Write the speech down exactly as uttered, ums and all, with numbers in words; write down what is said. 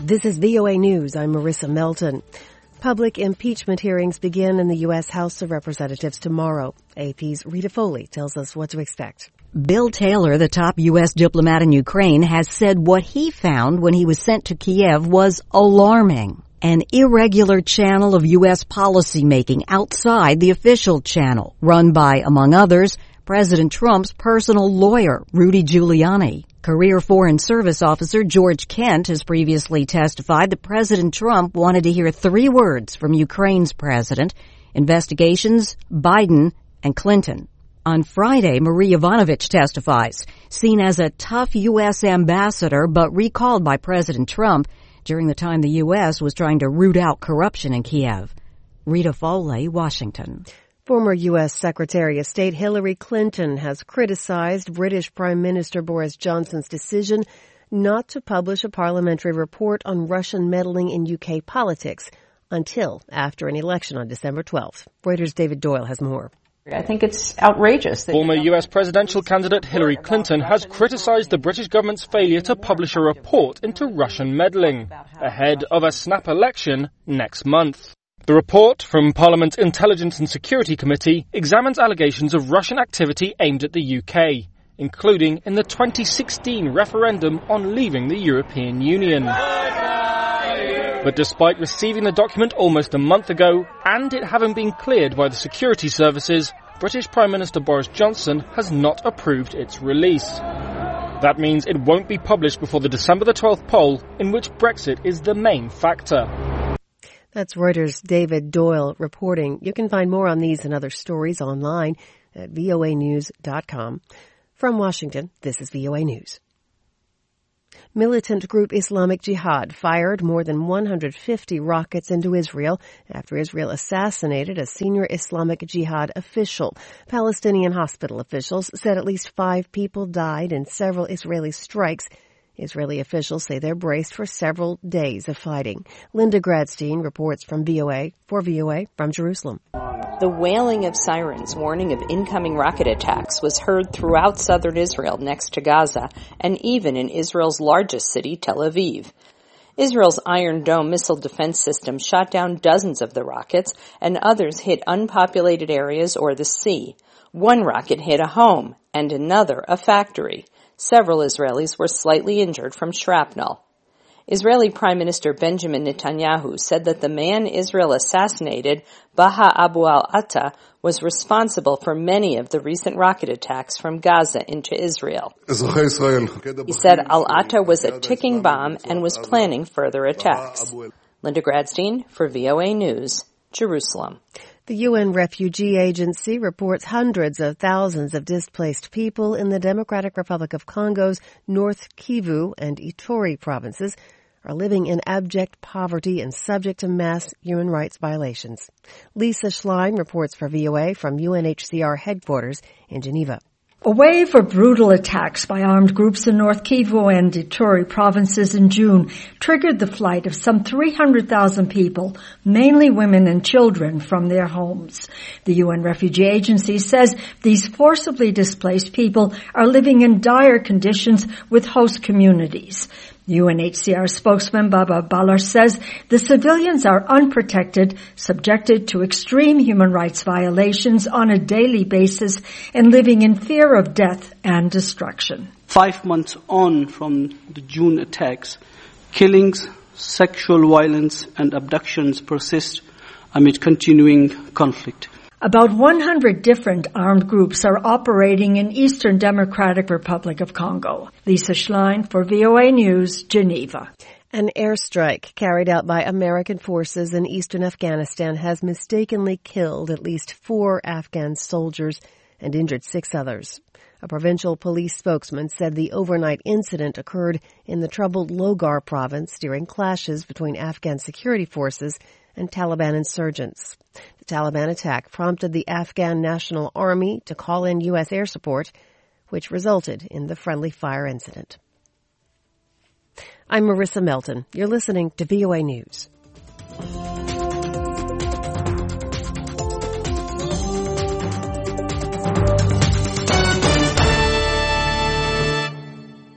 This is V O A News. I'm Marissa Melton. Public impeachment hearings begin in the U S House of Representatives tomorrow. A P's Rita Foley tells us what to expect. Bill Taylor, the top U S diplomat in Ukraine, has said what he found when he was sent to Kiev was alarming. An irregular channel of U S policymaking outside the official channel, run by, among others, President Trump's personal lawyer, Rudy Giuliani. Career Foreign Service Officer George Kent has previously testified that President Trump wanted to hear three words from Ukraine's president: investigations, Biden, and Clinton. On Friday, Marie Yovanovitch testifies, seen as a tough U S ambassador but recalled by President Trump during the time the U S was trying to root out corruption in Kiev. Rita Foley, Washington. Former U S Secretary of State Hillary Clinton has criticized British Prime Minister Boris Johnson's decision not to publish a parliamentary report on Russian meddling in U K politics until after an election on December twelfth. Reuters' David Doyle has more. I think it's outrageous. That Former U S presidential candidate Hillary Clinton has criticized the British government's failure to publish a report into Russian meddling ahead of a snap election next month. The report from Parliament's Intelligence and Security Committee examines allegations of Russian activity aimed at the U K, including in the twenty sixteen referendum on leaving the European Union. But despite receiving the document almost a month ago, and it having been cleared by the security services, British Prime Minister Boris Johnson has not approved its release. That means it won't be published before the December the twelfth poll, in which Brexit is the main factor. That's Reuters' David Doyle reporting. You can find more on these and other stories online at V O A news dot com. From Washington, this is V O A News. Militant group Islamic Jihad fired more than one hundred fifty rockets into Israel after Israel assassinated a senior Islamic Jihad official. Palestinian hospital officials said at least five people died in several Israeli strikes. Israeli officials say they're braced for several days of fighting. Linda Gradstein reports from V O A for V O A from Jerusalem. the wailing of sirens warning of incoming rocket attacks was heard throughout southern Israel next to Gaza and even in Israel's largest city, Tel Aviv. Israel's Iron Dome missile defense system shot down dozens of the rockets, and others hit unpopulated areas or the sea. One rocket hit a home, and another a factory. Several Israelis were slightly injured from shrapnel. Israeli Prime Minister Benjamin Netanyahu said that the man Israel assassinated, Baha Abu al-Atta, was responsible for many of the recent rocket attacks from Gaza into Israel. He said al-Atta was a ticking bomb and was planning further attacks. Linda Gradstein for V O A News, Jerusalem. The U N Refugee Agency reports hundreds of thousands of displaced people in the Democratic Republic of Congo's North Kivu and Ituri provinces are living in abject poverty and subject to mass human rights violations. Lisa Schlein reports for V O A from U N H C R headquarters in Geneva. A wave of brutal attacks by armed groups in North Kivu and Ituri provinces in June triggered the flight of some three hundred thousand people, mainly women and children, from their homes. The U N Refugee Agency says these forcibly displaced people are living in dire conditions with host communities. U N H C R spokesman Baba Baloch says the civilians are unprotected, subjected to extreme human rights violations on a daily basis, and living in fear of death and destruction. Five months on from the June attacks, killings, sexual violence, and abductions persist amid continuing conflict. About one hundred different armed groups are operating in Eastern Democratic Republic of Congo. Lisa Schlein for V O A News, Geneva. An airstrike carried out by American forces in eastern Afghanistan has mistakenly killed at least four Afghan soldiers and injured six others. A provincial police spokesman said the overnight incident occurred in the troubled Logar province during clashes between Afghan security forces and Taliban insurgents. The Taliban attack prompted the Afghan National Army to call in U S air support, which resulted in the friendly fire incident. I'm Marissa Melton. You're listening to V O A News.